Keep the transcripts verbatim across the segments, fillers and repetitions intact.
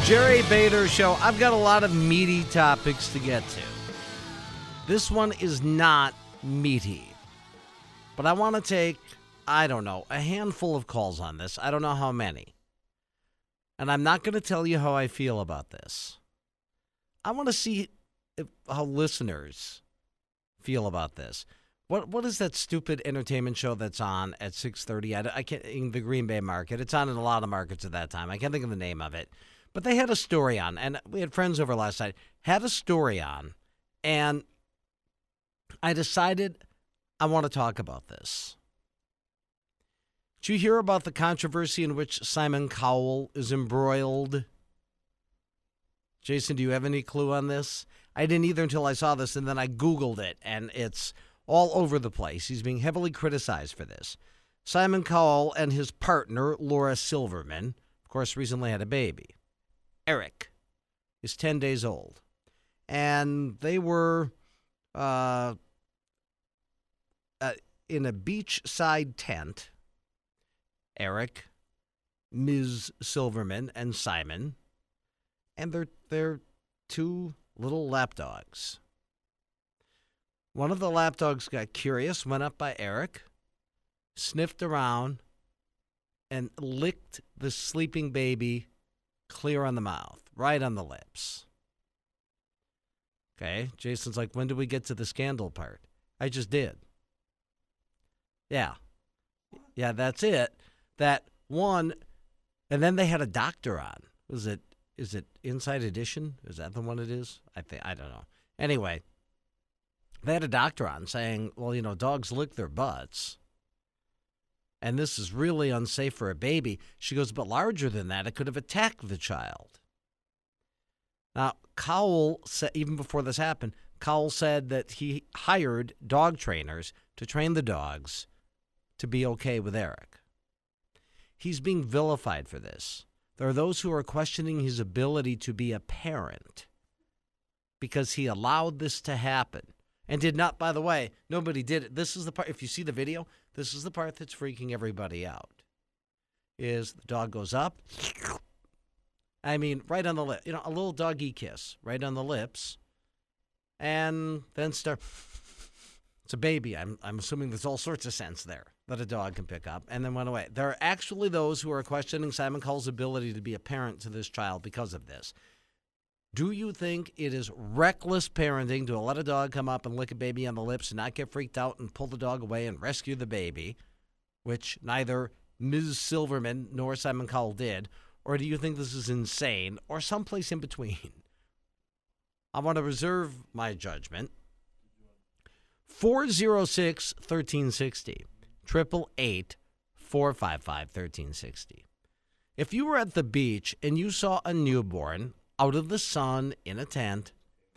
Jerry Bader Show. I've got a lot of meaty topics to get to. This one is not meaty. But I want to take, I don't know, a handful of calls on this. I don't know how many. And I'm not going to tell you how I feel about this. I want to see if, how listeners feel about this. What What is that stupid entertainment show that's on at six thirty? I, I can't, in the Green Bay market. It's on in a lot of markets at that time. I can't think of the name of it. But they had a story on, and we had friends over last night, had a story on, and I decided I want to talk about this. Did you hear about the controversy in which Simon Cowell is embroiled? Jason, do you have any clue on this? I didn't either until I saw this, and then I Googled it, and it's all over the place. He's being heavily criticized for this. Simon Cowell and his partner, Laura Silverman, of course, recently had a baby. Eric is ten days old. And they were uh, uh, in a beachside tent. Eric, Miz Silverman, and Simon. And they're, they're two little lapdogs. One of the lapdogs got curious, went up by Eric, sniffed around, and licked the sleeping baby clear on the mouth, right on the lips. Okay, Jason's like, when did we get to the scandal part? I just did. Yeah. Yeah, that's it. That one, and then they had a doctor on. Was it, is it Inside Edition? Is that the one it is? I think, I don't know. Anyway, they had a doctor on saying, well, you know, dogs lick their butts. And this is really unsafe for a baby. She goes, but larger than that, it could have attacked the child. Now, Cowell said, even before this happened, Cowell said that he hired dog trainers to train the dogs to be okay with Eric. He's being vilified for this. There are those who are questioning his ability to be a parent because he allowed this to happen. And did not, by the way, nobody did it. This is the part, if you see the video, this is the part that's freaking everybody out. Is the dog goes up. I mean, right on the lip. You know, a little doggy kiss right on the lips. And then start. It's a baby. I'm, I'm assuming there's all sorts of sense there that a dog can pick up. And then went away. There are actually those who are questioning Simon Cowell's ability to be a parent to this child because of this. Do you think it is reckless parenting to let a dog come up and lick a baby on the lips and not get freaked out and pull the dog away and rescue the baby, which neither Miz Silverman nor Simon Cowell did? Or do you think this is insane or someplace in between? I want to reserve my judgment. four oh six, one three six zero, eight eight eight, four five five, one three six zero. If you were at the beach and you saw a newborn out of the sun in a tent,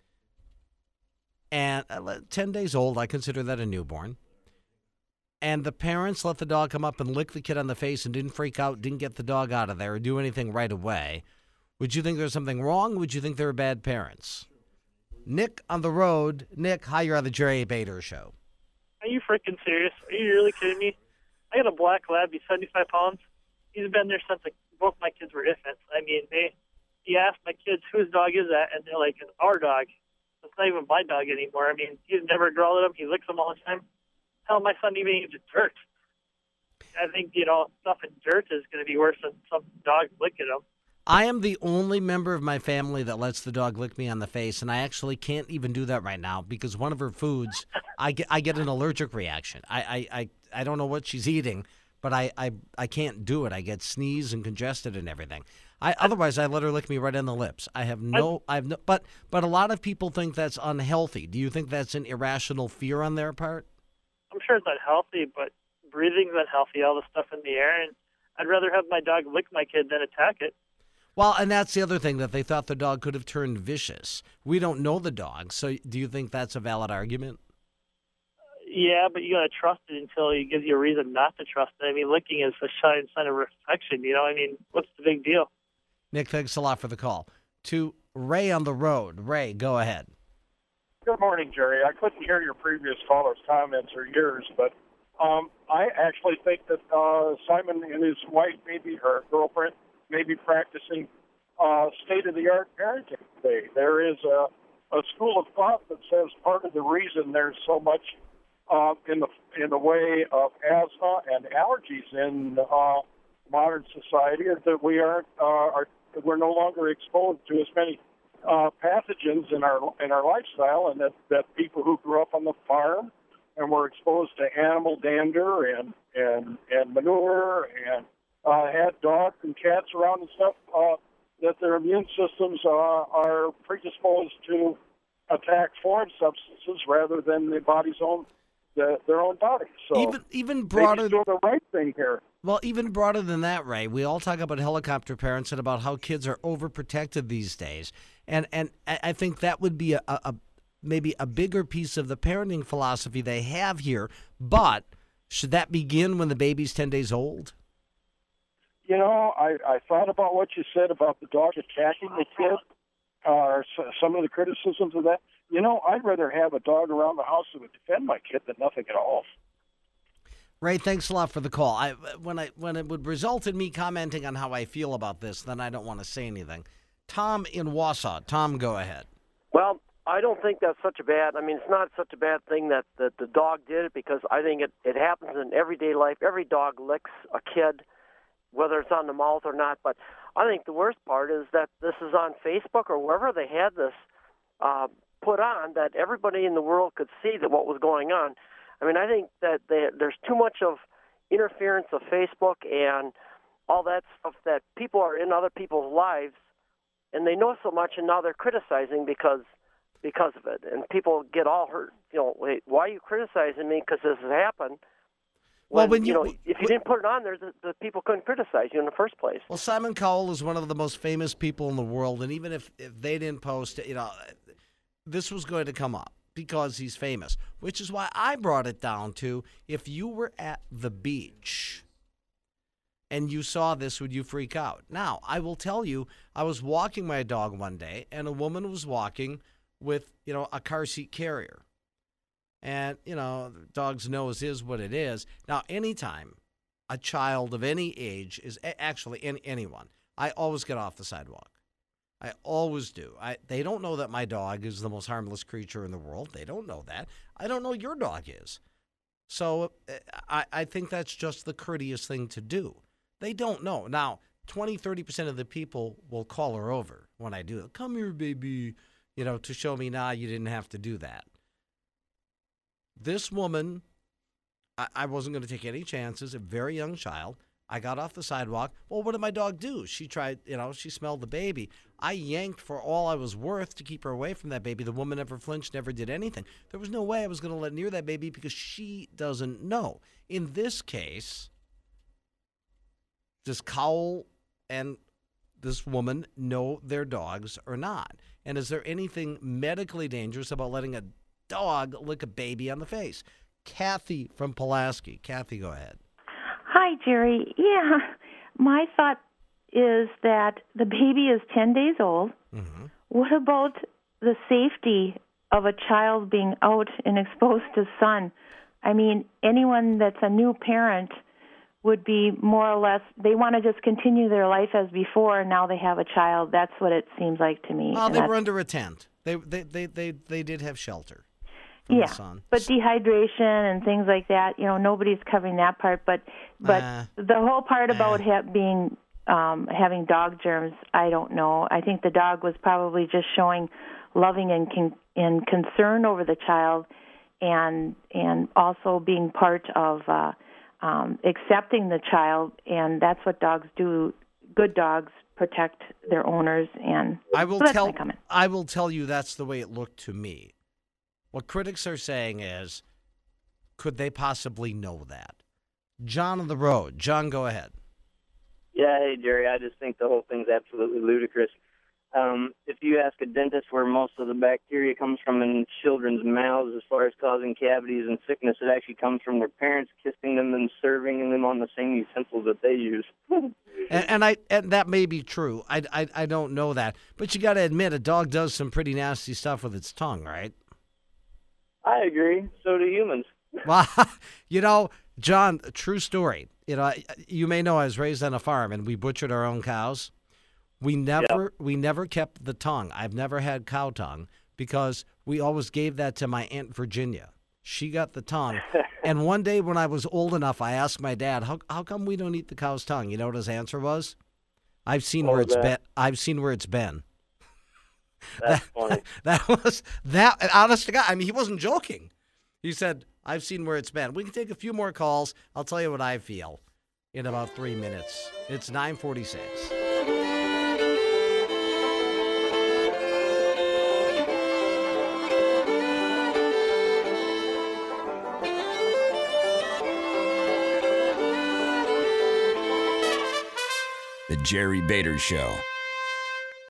and ten days old, I consider that a newborn, and the parents let the dog come up and lick the kid on the face and didn't freak out, didn't get the dog out of there or do anything right away, would you think there's something wrong? Would you think they were bad parents? Nick on the road. Nick, hi, you're on the Jerry Bader Show. Are you freaking serious? Are you really kidding me? I got a black lab. He's seventy-five pounds. He's been there since like, both my kids were infants. I mean, they... He asked my kids, whose dog is that? And they're like, it's our dog. It's not even my dog anymore. I mean, he's never growled at him. He licks them all the time. Hell, my son even eats dirt. I think, you know, stuff in dirt is going to be worse than some dog licking him. I am the only member of my family that lets the dog lick me on the face, and I actually can't even do that right now because one of her foods, I get, I get an allergic reaction. I, I, I, I don't know what she's eating, but I, I, I can't do it. I get sneezed and congested and everything. I, otherwise, I let her lick me right on the lips. I have no, I have no, but but a lot of people think that's unhealthy. Do you think that's an irrational fear on their part? I'm sure it's unhealthy, but breathing's unhealthy, all the stuff in the air, and I'd rather have my dog lick my kid than attack it. Well, and that's the other thing, that they thought the dog could have turned vicious. We don't know the dog, so do you think that's a valid argument? Yeah, but you got to trust it until he gives you a reason not to trust it. I mean, licking is a sign sign of affection, you know? I mean, what's the big deal? Nick, thanks a lot for the call. To Ray on the road. Ray, go ahead. Good morning, Jerry. I couldn't hear your previous caller's comments or yours, but um, I actually think that uh, Simon and his wife, maybe her girlfriend, may be practicing uh, state-of-the-art parenting today. There is a, a school of thought that says part of the reason there's so much uh, in the in the way of asthma and allergies in uh, modern society is that we aren't uh, are we're no longer exposed to as many uh, pathogens in our in our lifestyle, and that, that people who grew up on the farm and were exposed to animal dander and and and manure and uh, had dogs and cats around and stuff, uh, that their immune systems uh, are predisposed to attack foreign substances rather than the body's own the, their own body. So even even broader, maybe doing the right thing here. Well, even broader than that, Ray. We all talk about helicopter parents and about how kids are overprotected these days, and and I think that would be a, a maybe a bigger piece of the parenting philosophy they have here. But should that begin when the baby's ten days old? You know, I, I thought about what you said about the dog attacking the kid, uh, or some of the criticisms of that. You know, I'd rather have a dog around the house that would defend my kid than nothing at all. Ray, thanks a lot for the call. I when I when it would result in me commenting on how I feel about this, then I don't want to say anything. Tom in Wausau. Tom, go ahead. Well, I don't think that's such a bad. I mean, it's not such a bad thing that, that the dog did it, because I think it, it happens in everyday life. Every dog licks a kid, whether it's on the mouth or not. But I think the worst part is that this is on Facebook or wherever they had this uh, put on, that everybody in the world could see that what was going on. I mean, I think that they, there's too much of interference of Facebook and all that stuff, that people are in other people's lives, and they know so much, and now they're criticizing because because of it. And people get all hurt. You know, wait, why are you criticizing me because this has happened? When, Well, when you- you know, if you didn't put it on there, the, the people couldn't criticize you in the first place. Well, Simon Cowell is one of the most famous people in the world, and even if, if they didn't post it, you know, this was going to come up because he's famous, which is why I brought it down to, if you were at the beach and you saw this, would you freak out? Now, I will tell you, I was walking my dog one day, and a woman was walking with, you know, a car seat carrier. And, you know, the dog's nose is what it is. Now, anytime a child of any age is, actually any, anyone, I always get off the sidewalk. I always do. I, they don't know that my dog is the most harmless creature in the world. They don't know that. I don't know your dog is. So I, I think that's just the courteous thing to do. They don't know. Now, twenty, thirty percent of the people will call her over when I do it. Come here, baby, you know, to show me, nah, you didn't have to do that. This woman, I, I wasn't going to take any chances, a very young child. I got off the sidewalk. Well, what did my dog do? She tried, you know, she smelled the baby. I yanked for all I was worth to keep her away from that baby. The woman never flinched, never did anything. There was no way I was going to let near that baby because she doesn't know. In this case, does Cowell and this woman know their dogs or not? And is there anything medically dangerous about letting a dog lick a baby on the face? Kathy from Pulaski. Kathy, go ahead. Hi, Jerry. Yeah, my thought is that the baby is ten days old. Mm-hmm. What about the safety of a child being out and exposed to sun? I mean, anyone that's a new parent would be more or less, they want to just continue their life as before, and now they have a child. That's what it seems like to me. Well, And they that's- were under a tent. They they they they, they did have shelter from Yeah, the sun. but dehydration and things like that, you know, nobody's covering that part. But but Nah. the whole part about Nah. ha- being um, having dog germs, I don't know. I think the dog was probably just showing loving and con- and concern over the child, and and also being part of uh, um, accepting the child. And that's what dogs do. Good dogs protect their owners. And I will so that's tell my comment. I will tell you that's the way it looked to me. What critics are saying is, could they possibly know that? John on the road. John, go ahead. Yeah, hey, Jerry, I just think the whole thing's absolutely ludicrous. Um, if you ask a dentist where most of the bacteria comes from in children's mouths as far as causing cavities and sickness, it actually comes from their parents kissing them and serving them on the same utensils that they use. And, and I and that may be true. I, I, I don't know that. But you got to admit, a dog does some pretty nasty stuff with its tongue, right? I agree. So do humans. Well, you know, John, true story. You know, you may know I was raised on a farm, and we butchered our own cows. We never we never kept the tongue. I've never had cow tongue because we always gave that to my Aunt Virginia. She got the tongue. And one day when I was old enough, I asked my dad, how how come we don't eat the cow's tongue? You know what his answer was? I've seen What where was it's that? been. I've seen where it's been. That's that, funny. That was that honest to God. I mean, he wasn't joking. He said, I've seen where it's been. We can take a few more calls. I'll tell you what I feel in about three minutes. It's nine forty-six. The Jerry Bader Show.